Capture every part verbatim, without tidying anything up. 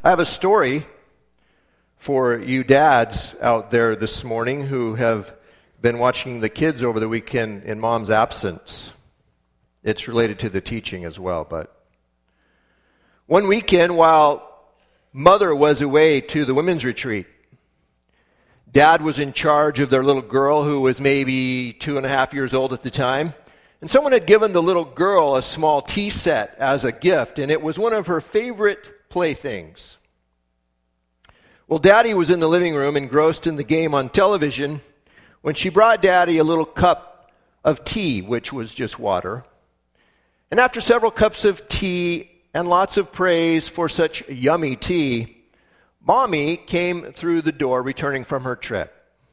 I have a story for you dads out there this morning who have been watching the kids over the weekend in mom's absence. It's related to the teaching as well, but one weekend while mother was away to the women's retreat, dad was in charge of their little girl who was maybe two and a half years old at the time. And someone had given the little girl a small tea set as a gift, and it was one of her favorite playthings. Well, Daddy was in the living room engrossed in the game on television when she brought Daddy a little cup of tea, which was just water. And after several cups of tea and lots of praise for such yummy tea, Mommy came through the door returning from her trip.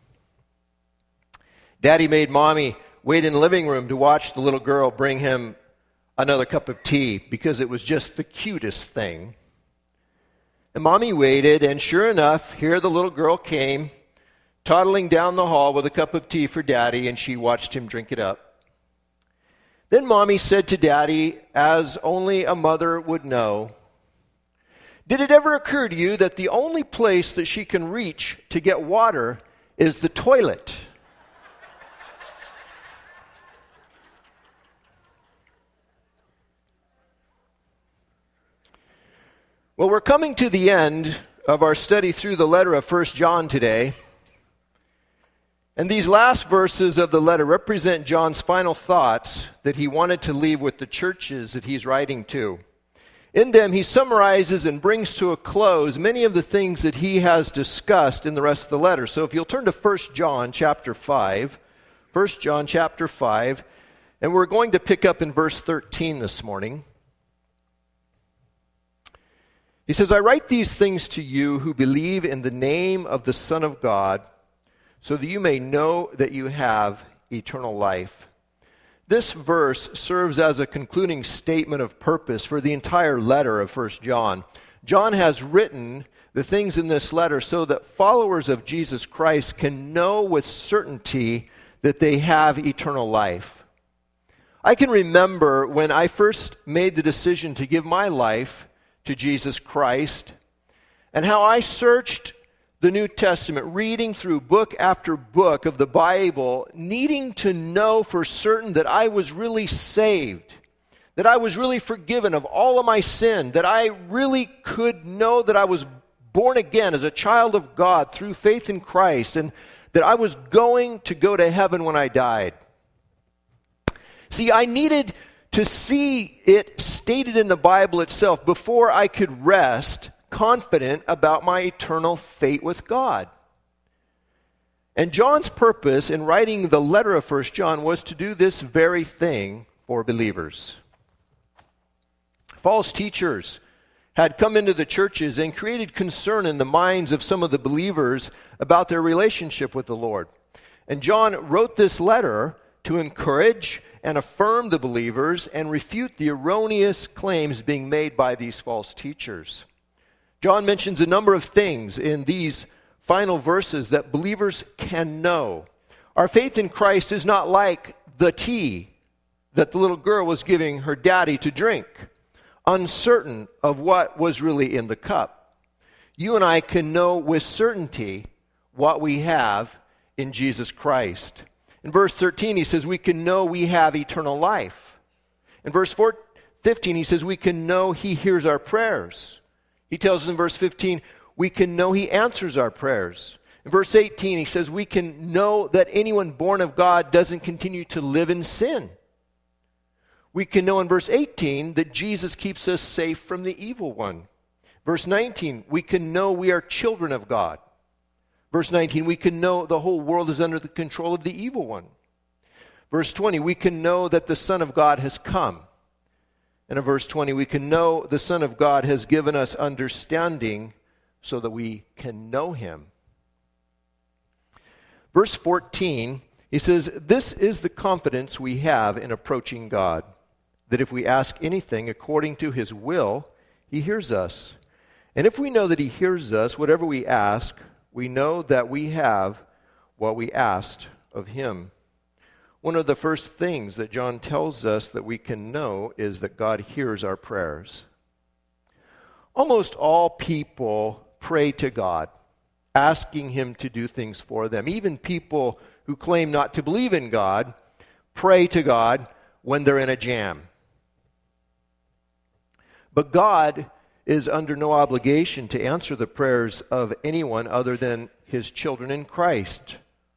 Daddy made Mommy wait in the living room to watch the little girl bring him another cup of tea because it was just the cutest thing. And Mommy waited, and sure enough, here the little girl came, toddling down the hall with a cup of tea for Daddy, and she watched him drink it up. Then Mommy said to Daddy, as only a mother would know, "Did it ever occur to you that the only place that she can reach to get water is the toilet?" Well, we're coming to the end of our study through the letter of First John today. And these last verses of the letter represent John's final thoughts that he wanted to leave with the churches that he's writing to. In them, he summarizes and brings to a close many of the things that he has discussed in the rest of the letter. So if you'll turn to First John chapter five, First John chapter five, and we're going to pick up in verse thirteen this morning. He says, "I write these things to you who believe in the name of the Son of God, so that you may know that you have eternal life." This verse serves as a concluding statement of purpose for the entire letter of First John. John has written the things in this letter so that followers of Jesus Christ can know with certainty that they have eternal life. I can remember when I first made the decision to give my life to Jesus Christ, and how I searched the New Testament, reading through book after book of the Bible, needing to know for certain that I was really saved, that I was really forgiven of all of my sin, that I really could know that I was born again as a child of God through faith in Christ, and that I was going to go to heaven when I died. See, I needed to see it stated in the Bible itself before I could rest confident about my eternal fate with God. And John's purpose in writing the letter of First John was to do this very thing for believers. False teachers had come into the churches and created concern in the minds of some of the believers about their relationship with the Lord. And John wrote this letter to encourage and affirm the believers and refute the erroneous claims being made by these false teachers. John mentions a number of things in these final verses that believers can know. Our faith in Christ is not like the tea that the little girl was giving her daddy to drink, uncertain of what was really in the cup. You and I can know with certainty what we have in Jesus Christ. In verse thirteen, he says we can know we have eternal life. In verse fifteen, he says we can know he hears our prayers. He tells us in verse fifteen, we can know he answers our prayers. In verse eighteen, he says we can know that anyone born of God doesn't continue to live in sin. We can know in verse eighteen that Jesus keeps us safe from the evil one. Verse nineteen, we can know we are children of God. Verse nineteen, we can know the whole world is under the control of the evil one. Verse twenty, we can know that the Son of God has come. And in verse twenty, we can know the Son of God has given us understanding so that we can know him. Verse fourteen, he says, "This is the confidence we have in approaching God, that if we ask anything according to his will, he hears us. And if we know that he hears us, whatever we ask, we know that we have what we asked of him." One of the first things that John tells us that we can know is that God hears our prayers. Almost all people pray to God, asking Him to do things for them. Even people who claim not to believe in God pray to God when they're in a jam. But God is under no obligation to answer the prayers of anyone other than His children in Christ.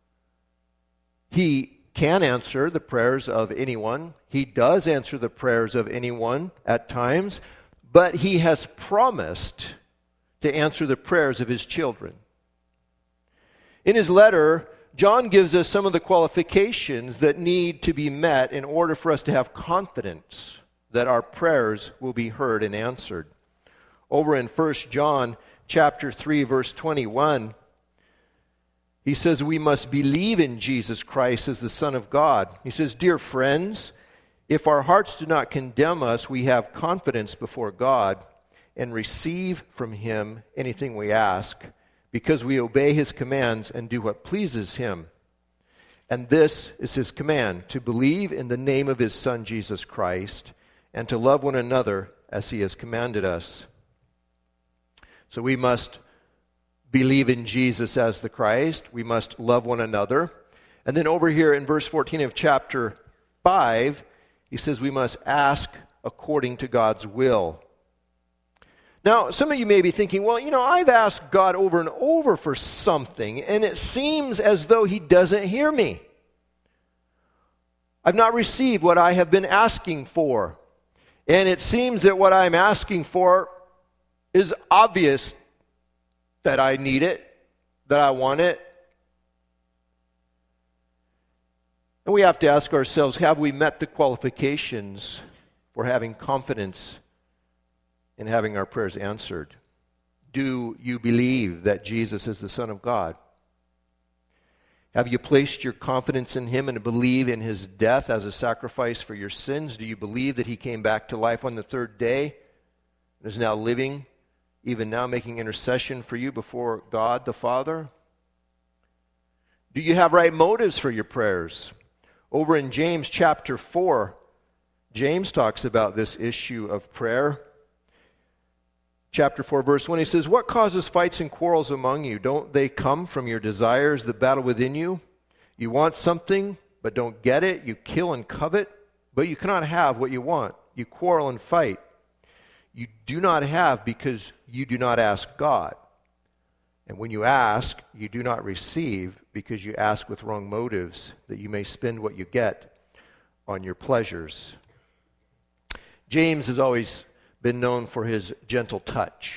He can answer the prayers of anyone. He does answer the prayers of anyone at times, but He has promised to answer the prayers of His children. In his letter, John gives us some of the qualifications that need to be met in order for us to have confidence that our prayers will be heard and answered. Over in First John chapter three, verse twenty-one, he says we must believe in Jesus Christ as the Son of God. He says, "Dear friends, if our hearts do not condemn us, we have confidence before God and receive from Him anything we ask, because we obey His commands and do what pleases Him. And this is His command, to believe in the name of His Son, Jesus Christ, and to love one another as He has commanded us." So we must believe in Jesus as the Christ. We must love one another. And then over here in verse fourteen of chapter five, he says we must ask according to God's will. Now, some of you may be thinking, well, you know, I've asked God over and over for something, and it seems as though He doesn't hear me. I've not received what I have been asking for. And it seems that what I'm asking for is obvious that I need it, that I want it. And we have to ask ourselves, have we met the qualifications for having confidence in having our prayers answered? Do you believe that Jesus is the Son of God? Have you placed your confidence in Him and believe in His death as a sacrifice for your sins? Do you believe that He came back to life on the third day and is now living, even now making intercession for you before God the Father? Do you have right motives for your prayers? Over in James chapter four, James talks about this issue of prayer. Chapter four, verse one, he says, "What causes fights and quarrels among you? Don't they come from your desires that battle within you? You want something, but don't get it. You kill and covet, but you cannot have what you want. You quarrel and fight. You do not have because you do not ask God. And when you ask, you do not receive because you ask with wrong motives, that you may spend what you get on your pleasures." James has always been known for his gentle touch.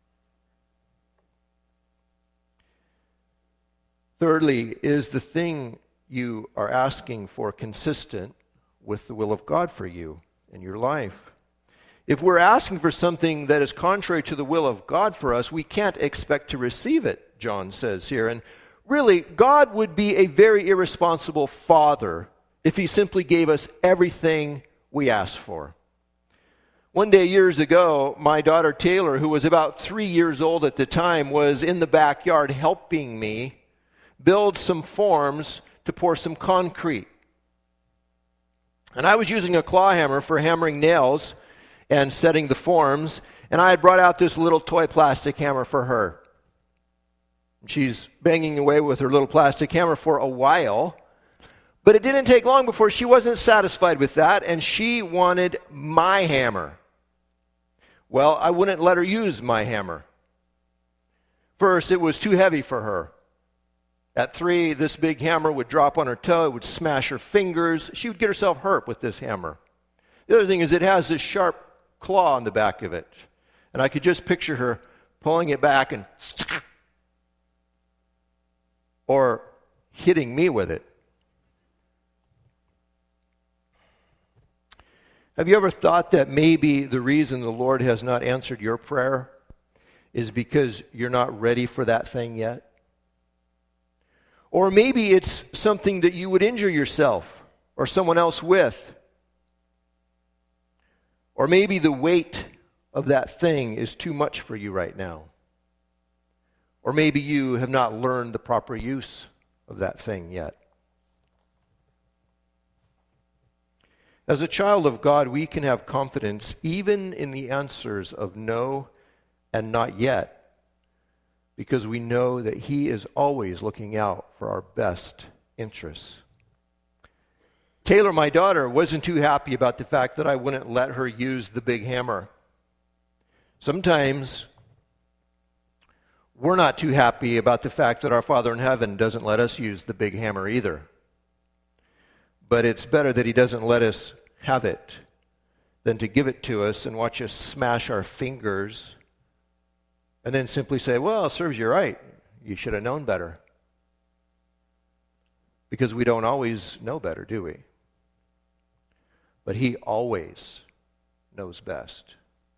Thirdly, is the thing you are asking for consistent with the will of God for you in your life? If we're asking for something that is contrary to the will of God for us, we can't expect to receive it, John says here. And really, God would be a very irresponsible father if He simply gave us everything we asked for. One day years ago, my daughter Taylor, who was about three years old at the time, was in the backyard helping me build some forms to pour some concrete. And I was using a claw hammer for hammering nails and setting the forms, and I had brought out this little toy plastic hammer for her. She's banging away with her little plastic hammer for a while, but it didn't take long before she wasn't satisfied with that, and she wanted my hammer. Well, I wouldn't let her use my hammer. First, it was too heavy for her. At three, this big hammer would drop on her toe, it would smash her fingers. She would get herself hurt with this hammer. The other thing is it has this sharp claw on the back of it. And I could just picture her pulling it back and or hitting me with it. Have you ever thought that maybe the reason the Lord has not answered your prayer is because you're not ready for that thing yet? Or maybe it's something that you would injure yourself or someone else with. Or maybe the weight of that thing is too much for you right now. Or maybe you have not learned the proper use of that thing yet. As a child of God, we can have confidence even in the answers of no and not yet, because we know that He is always looking out for our best interests. Taylor, my daughter, wasn't too happy about the fact that I wouldn't let her use the big hammer. Sometimes we're not too happy about the fact that our Father in heaven doesn't let us use the big hammer either. But it's better that He doesn't let us have it than to give it to us and watch us smash our fingers and then simply say, well, it serves you right. You should have known better. Because we don't always know better, do we? But He always knows best.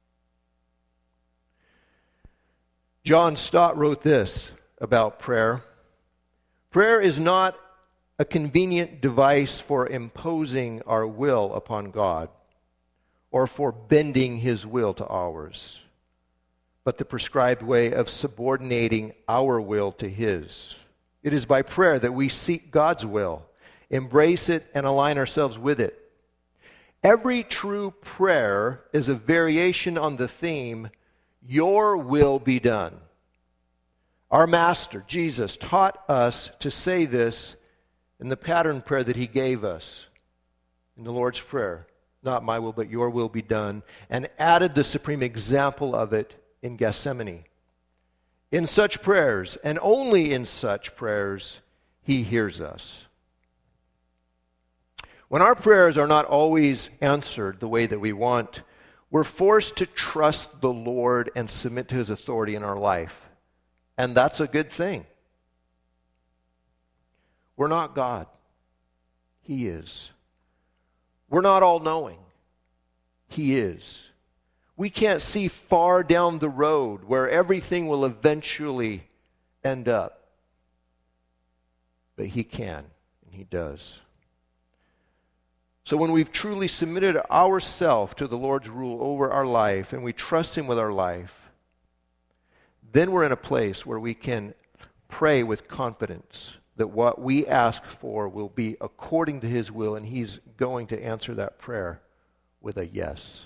John Stott wrote this about prayer. Prayer is not a convenient device for imposing our will upon God or for bending His will to ours, but the prescribed way of subordinating our will to His. It is by prayer that we seek God's will, embrace it, and align ourselves with it. Every true prayer is a variation on the theme, your will be done. Our Master, Jesus, taught us to say this in the pattern prayer that He gave us in the Lord's Prayer. Not my will, but your will be done. And added the supreme example of it in Gethsemane. In such prayers, and only in such prayers, He hears us. When our prayers are not always answered the way that we want, we're forced to trust the Lord and submit to His authority in our life. And that's a good thing. We're not God. He is. We're not all-knowing. He is. We can't see far down the road where everything will eventually end up. But He can, and He does. So when we've truly submitted ourselves to the Lord's rule over our life, and we trust Him with our life, then we're in a place where we can pray with confidence that what we ask for will be according to His will, and He's going to answer that prayer with a yes.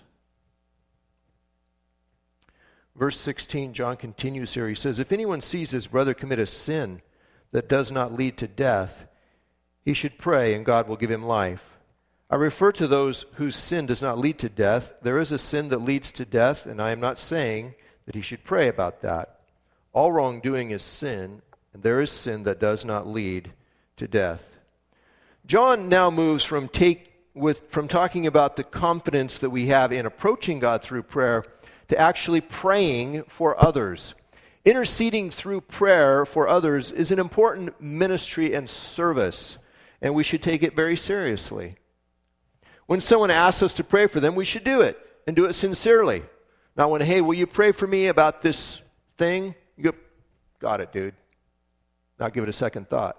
Verse sixteen, John continues here. He says, if anyone sees his brother commit a sin that does not lead to death, he should pray, and God will give him life. I refer to those whose sin does not lead to death. There is a sin that leads to death, and I am not saying that he should pray about that. All wrongdoing is sin, and there is sin that does not lead to death. John now moves from take with from talking about the confidence that we have in approaching God through prayer to actually praying for others. Interceding through prayer for others is an important ministry and service, and we should take it very seriously. When someone asks us to pray for them, we should do it, and do it sincerely. Not when, hey, will you pray for me about this thing? You go, got it, dude. Not give it a second thought.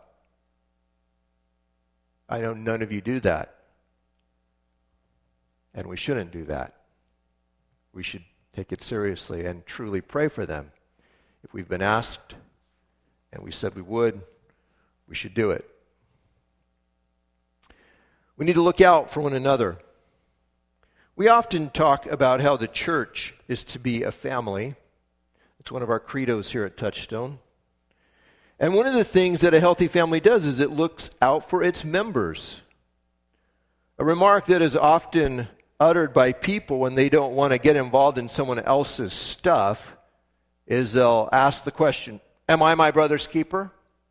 I know none of you do that. And we shouldn't do that. We should take it seriously and truly pray for them. If we've been asked and we said we would, we should do it. We need to look out for one another. We often talk about how the church is to be a family. It's one of our credos here at Touchstone. And one of the things that a healthy family does is it looks out for its members. A remark that is often uttered by people when they don't want to get involved in someone else's stuff is they'll ask the question, am I my brother's keeper?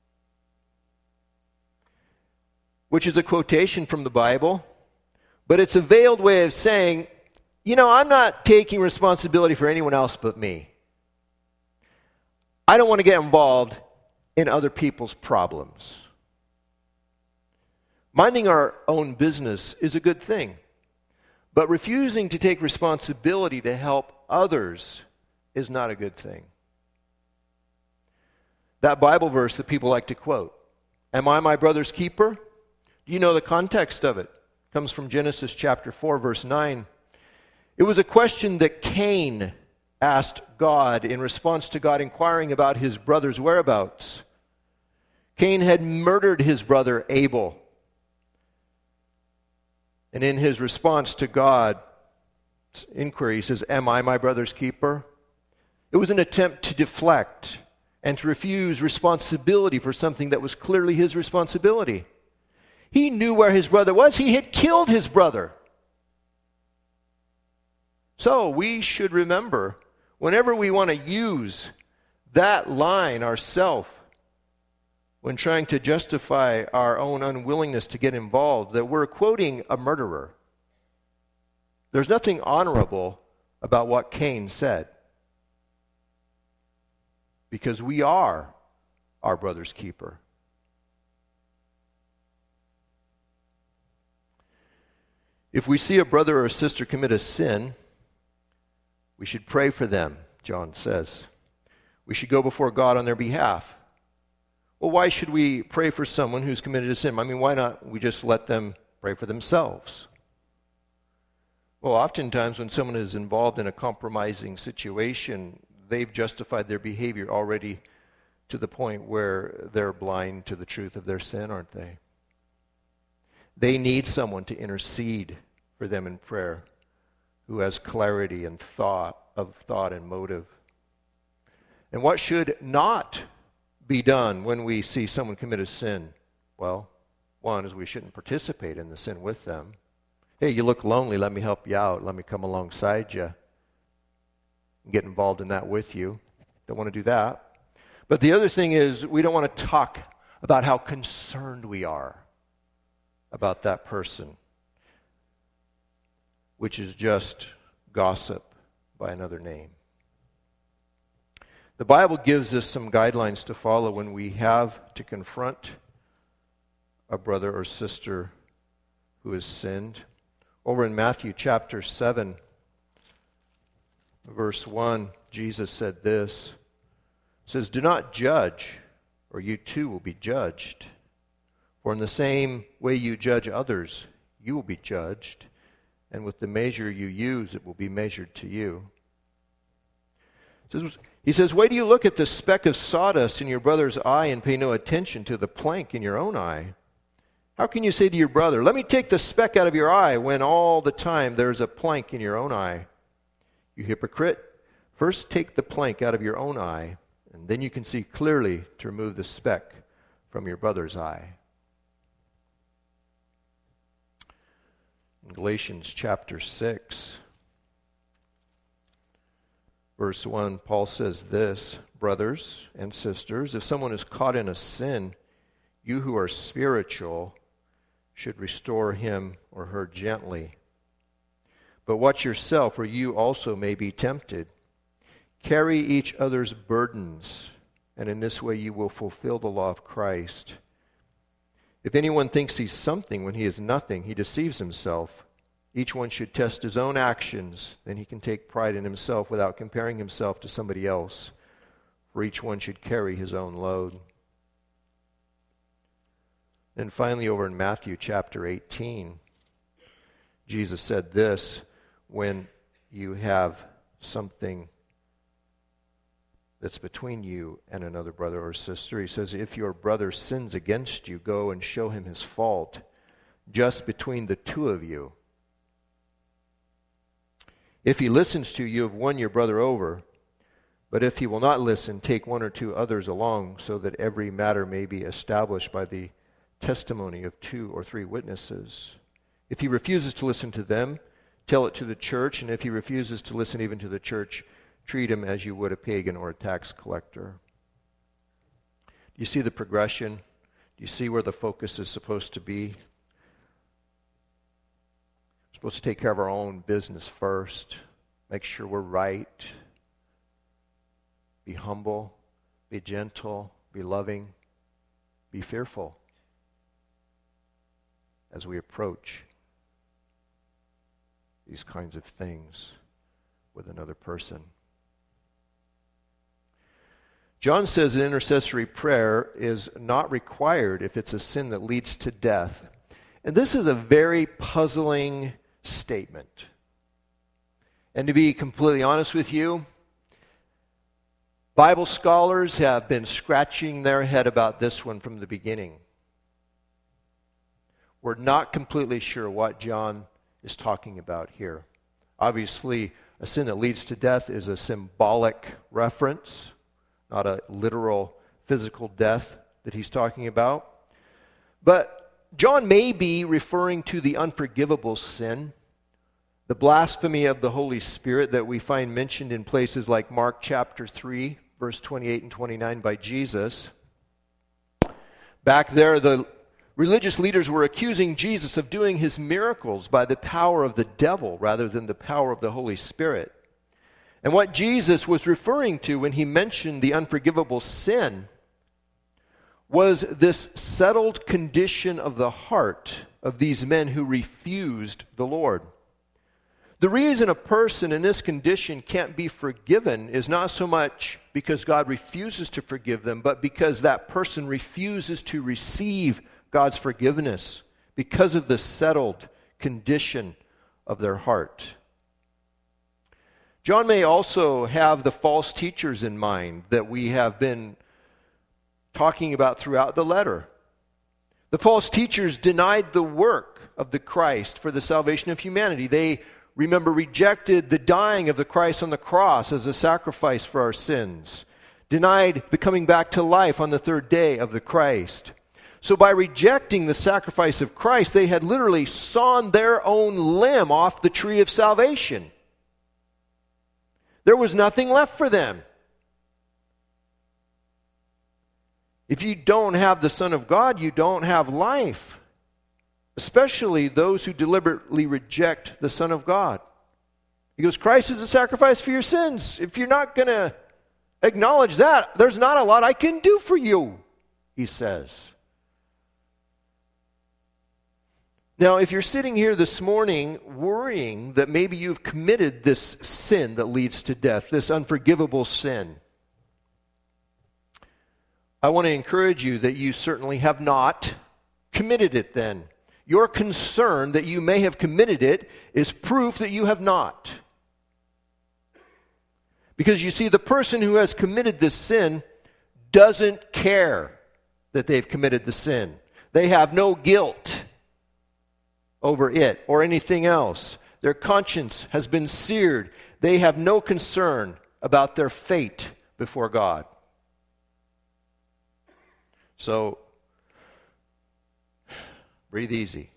Which is a quotation from the Bible, but it's a veiled way of saying, you know, I'm not taking responsibility for anyone else but me. I don't want to get involved in other people's problems. Minding our own business is a good thing, but refusing to take responsibility to help others is not a good thing. That Bible verse that people like to quote, am I my brother's keeper? Do you know the context of it? It comes from Genesis chapter four, verse nine. It was a question that Cain asked God in response to God inquiring about his brother's whereabouts. Cain had murdered his brother Abel. And in his response to God's inquiry, he says, am I my brother's keeper? It was an attempt to deflect and to refuse responsibility for something that was clearly his responsibility. He knew where his brother was. He had killed his brother. So we should remember, whenever we want to use that line ourselves, when trying to justify our own unwillingness to get involved, that we're quoting a murderer. There's nothing honorable about what Cain said, because we are our brother's keeper. If we see a brother or a sister commit a sin, we should pray for them, John says. We should go before God on their behalf. Well, why should we pray for someone who's committed a sin? I mean, why not we just let them pray for themselves? Well, oftentimes when someone is involved in a compromising situation, they've justified their behavior already to the point where they're blind to the truth of their sin, aren't they? They need someone to intercede for them in prayer who has clarity and thought of thought and motive. And what should not be done when we see someone commit a sin? Well, one is we shouldn't participate in the sin with them. Hey, you look lonely, let me help you out. Let me come alongside you and get involved in that with you. Don't want to do that. But the other thing is, we don't want to talk about how concerned we are about that person, which is just gossip by another name. The Bible gives us some guidelines to follow when we have to confront a brother or sister who has sinned. Over in Matthew chapter seven, verse one, Jesus said this. It says, "Do not judge, or you too will be judged. For in the same way you judge others, you will be judged. And with the measure you use, it will be measured to you." He says, "Why do you look at the speck of sawdust in your brother's eye and pay no attention to the plank in your own eye? How can you say to your brother, 'Let me take the speck out of your eye,' when all the time there is a plank in your own eye? You hypocrite, first take the plank out of your own eye, and then you can see clearly to remove the speck from your brother's eye." In Galatians chapter six, verse one, Paul says this, "Brothers and sisters, if someone is caught in a sin, you who are spiritual should restore him or her gently. But watch yourself, or you also may be tempted. Carry each other's burdens, and in this way you will fulfill the law of Christ. If anyone thinks he's something when he is nothing, he deceives himself. Each one should test his own actions, then he can take pride in himself without comparing himself to somebody else. For each one should carry his own load." And finally, over in Matthew chapter eighteen, Jesus said this, when you have something that's between you and another brother or sister, he says, "If your brother sins against you, go and show him his fault, just between the two of you. If he listens to you, you have won your brother over. But if he will not listen, take one or two others along, so that every matter may be established by the testimony of two or three witnesses. If he refuses to listen to them, tell it to the church, and if he refuses to listen even to the church, treat him as you would a pagan or a tax collector." Do you see the progression? Do you see where the focus is supposed to be? We're supposed to take care of our own business first, make sure we're right, be humble, be gentle, be loving, be fearful as we approach these kinds of things with another person. John says that intercessory prayer is not required if it's a sin that leads to death. And this is a very puzzling statement. And to be completely honest with you, Bible scholars have been scratching their head about this one from the beginning. We're not completely sure what John is talking about here. Obviously, a sin that leads to death is a symbolic reference, not a literal physical death that he's talking about. But John may be referring to the unforgivable sin, the blasphemy of the Holy Spirit that we find mentioned in places like Mark chapter three, verse twenty-eight and twenty-nine by Jesus. Back there, the religious leaders were accusing Jesus of doing his miracles by the power of the devil rather than the power of the Holy Spirit. And what Jesus was referring to when he mentioned the unforgivable sin was this settled condition of the heart of these men who refused the Lord. The reason a person in this condition can't be forgiven is not so much because God refuses to forgive them, but because that person refuses to receive God's forgiveness because of the settled condition of their heart. John may also have the false teachers in mind that we have been talking about throughout the letter. The false teachers denied the work of the Christ for the salvation of humanity. They, remember, rejected the dying of the Christ on the cross as a sacrifice for our sins, denied the coming back to life on the third day of the Christ. So by rejecting the sacrifice of Christ, they had literally sawn their own limb off the tree of salvation. There was nothing left for them. If you don't have the Son of God, you don't have life. Especially those who deliberately reject the Son of God. He goes, Christ is a sacrifice for your sins. If you're not going to acknowledge that, there's not a lot I can do for you, he says. Now, if you're sitting here this morning worrying that maybe you've committed this sin that leads to death, this unforgivable sin, I want to encourage you that you certainly have not committed it then. Your concern that you may have committed it is proof that you have not. Because you see, the person who has committed this sin doesn't care that they've committed the sin. They have no guilt over it or anything else. Their conscience has been seared. They have no concern about their fate before God. So, breathe easy.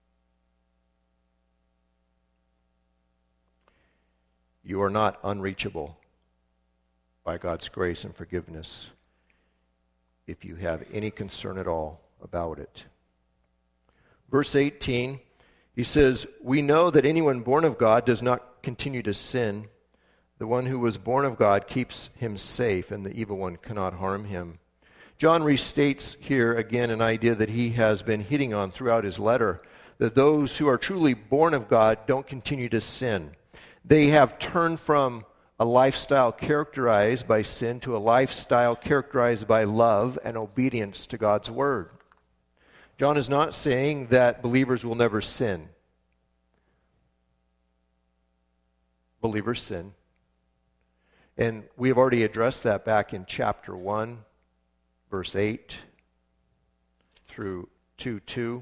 You are not unreachable by God's grace and forgiveness if you have any concern at all about it. Verse eighteen, he says, "We know that anyone born of God does not continue to sin. The one who was born of God keeps him safe, and the evil one cannot harm him." John restates here again an idea that he has been hitting on throughout his letter, that those who are truly born of God don't continue to sin. They have turned from a lifestyle characterized by sin to a lifestyle characterized by love and obedience to God's word. John is not saying that believers will never sin. Believers sin. And we have already addressed that back in chapter one, verse eight through two two.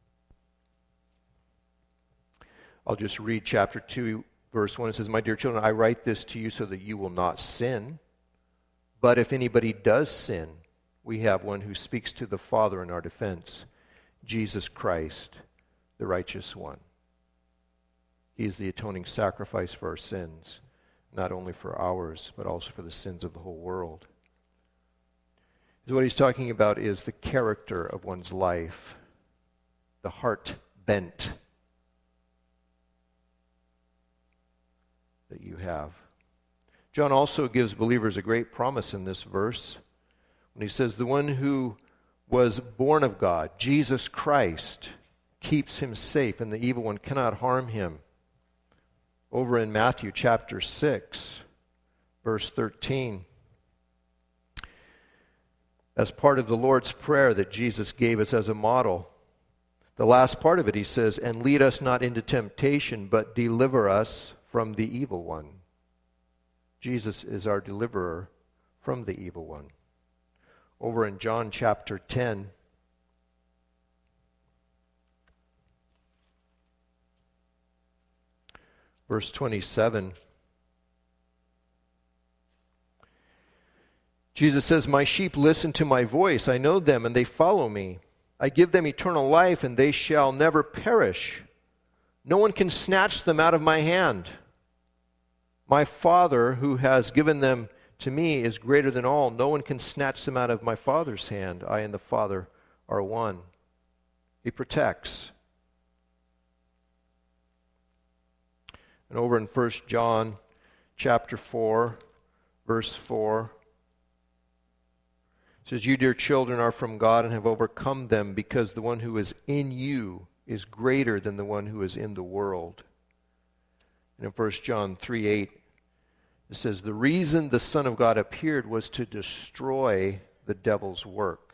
I'll just read chapter two, verse one. It says, "My dear children, I write this to you so that you will not sin. But if anybody does sin, we have one who speaks to the Father in our defense, Jesus Christ, the righteous one. He is the atoning sacrifice for our sins, not only for ours, but also for the sins of the whole world." So what he's talking about is the character of one's life, the heart bent that you have. John also gives believers a great promise in this verse when he says, the one who was born of God, Jesus Christ, keeps him safe, and the evil one cannot harm him. Over in Matthew chapter six, verse thirteen, as part of the Lord's Prayer that Jesus gave us as a model, the last part of it, he says, "And lead us not into temptation, but deliver us from the evil one." Jesus is our deliverer from the evil one. Over in John chapter ten, verse twenty-seven, Jesus says, "My sheep listen to my voice. I know them, and they follow me. I give them eternal life, and they shall never perish. No one can snatch them out of my hand. My Father, who has given them to me, is greater than all. No one can snatch them out of my Father's hand. I and the Father are one." He protects. And over in First John chapter four, verse four, it says, "You, dear children, are from God and have overcome them, because the one who is in you is greater than the one who is in the world." And in First John three eight, it says, "The reason the Son of God appeared was to destroy the devil's work."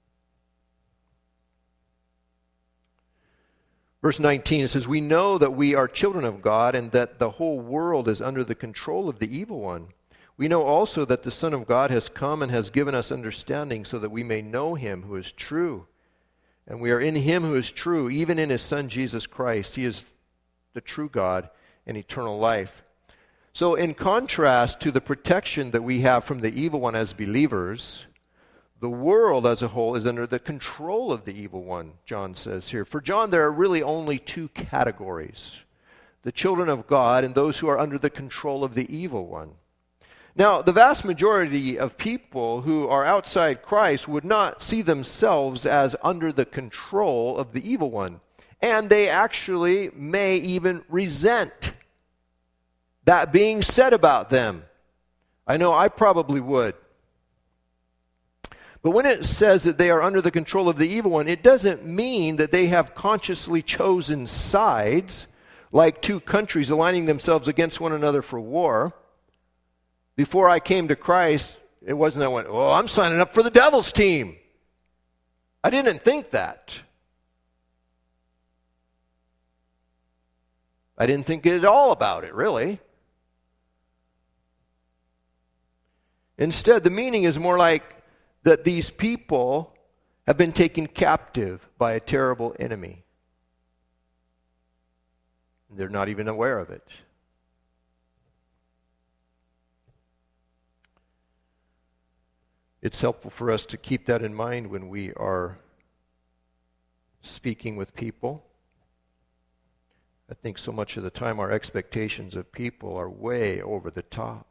Verse nineteen, it says, "We know that we are children of God, and that the whole world is under the control of the evil one. We know also that the Son of God has come and has given us understanding, so that we may know him who is true. And we are in him who is true, even in his Son Jesus Christ. He is the true God and eternal life." So in contrast to the protection that we have from the evil one as believers, the world as a whole is under the control of the evil one, John says here. For John, there are really only two categories: the children of God and those who are under the control of the evil one. Now, the vast majority of people who are outside Christ would not see themselves as under the control of the evil one. And they actually may even resent that being said about them. I know I probably would. But when it says that they are under the control of the evil one, it doesn't mean that they have consciously chosen sides, like two countries aligning themselves against one another for war. Before I came to Christ, it wasn't that I went, "Oh, I'm signing up for the devil's team." I didn't think that. I didn't think at all about it, really. Instead, the meaning is more like that these people have been taken captive by a terrible enemy. They're not even aware of it. It's helpful for us to keep that in mind when we are speaking with people. I think so much of the time our expectations of people are way over the top.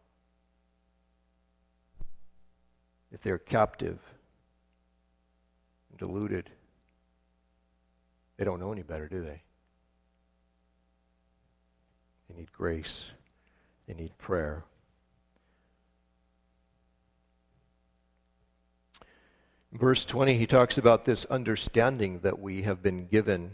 If they're captive, deluded, they don't know any better, do they? They need grace. They need prayer. In verse twenty, he talks about this understanding that we have been given.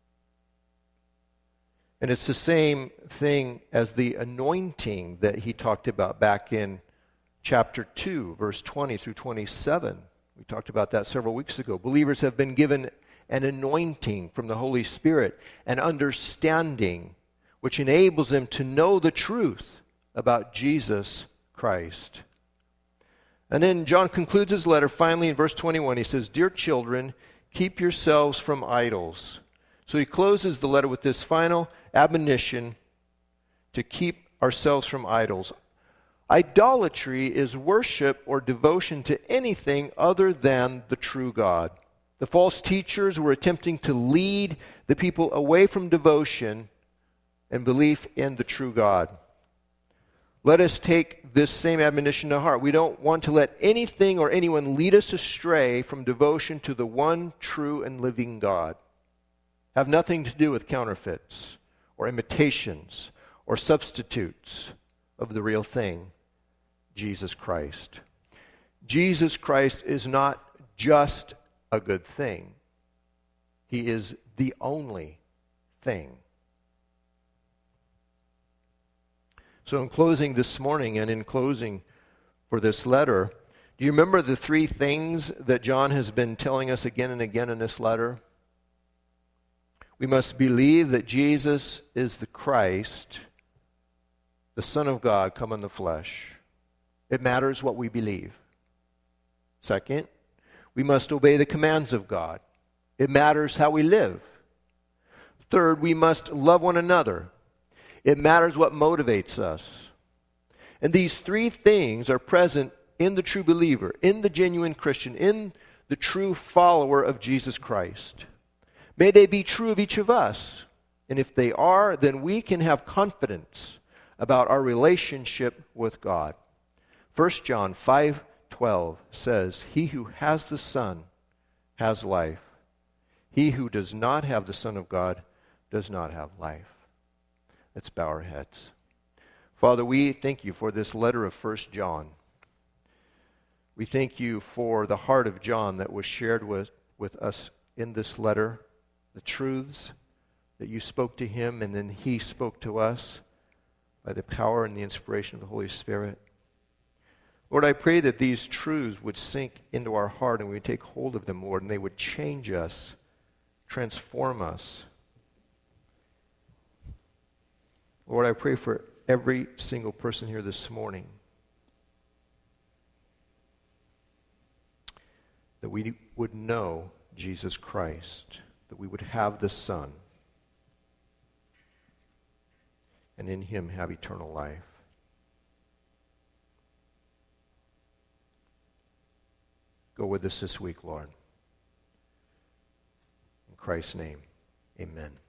And it's the same thing as the anointing that he talked about back in chapter two, verse twenty through twenty-seven. We talked about that several weeks ago. Believers have been given an anointing from the Holy Spirit, an understanding which enables them to know the truth about Jesus Christ. And then John concludes his letter finally in verse twenty-one. He says, "Dear children, keep yourselves from idols." So he closes the letter with this final admonition to keep ourselves from idols. Idolatry is worship or devotion to anything other than the true God. The false teachers were attempting to lead the people away from devotion and belief in the true God. Let us take this same admonition to heart. We don't want to let anything or anyone lead us astray from devotion to the one true and living God. Have nothing to do with counterfeits or imitations or substitutes of the real thing, Jesus Christ. Jesus Christ is not just a good thing. He is the only thing. So in closing this morning and in closing for this letter, do you remember the three things that John has been telling us again and again in this letter? We must believe that Jesus is the Christ, the Son of God come in the flesh. It matters what we believe. Second, we must obey the commands of God. It matters how we live. Third, we must love one another. It matters what motivates us. And these three things are present in the true believer, in the genuine Christian, in the true follower of Jesus Christ. May they be true of each of us. And if they are, then we can have confidence about our relationship with God. First John five twelve says, "He who has the Son has life. He who does not have the Son of God does not have life." Let's bow our heads. Father, we thank you for this letter of First John. We thank you for the heart of John that was shared with, with us in this letter, the truths that you spoke to him and then he spoke to us by the power and the inspiration of the Holy Spirit. Lord, I pray that these truths would sink into our heart and we would take hold of them, Lord, and they would change us, transform us. Lord, I pray for every single person here this morning that we would know Jesus Christ, that we would have the Son, and in him have eternal life. Go with us this week, Lord. In Christ's name, amen.